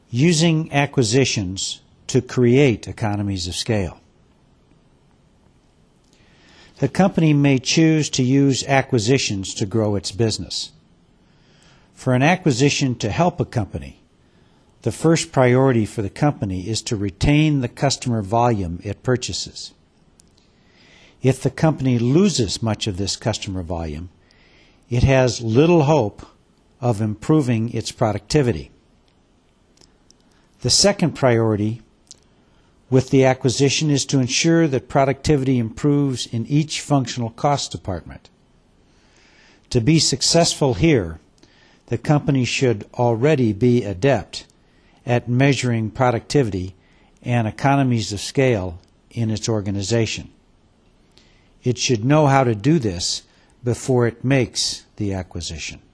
Using acquisitions to create economies of scale. The company may choose to use acquisitions to grow its business. For an acquisition to help a company, the first priority for the company is to retain the customer volume it purchases. If the company loses much of this customer volume, it has little hope of improving its productivity. The second priority with the acquisition is to ensure that productivity improves in each functional cost department. To be successful here, the company should already be adept at measuring productivity and economies of scale in its organization. It should know how to do this before it makes the acquisition.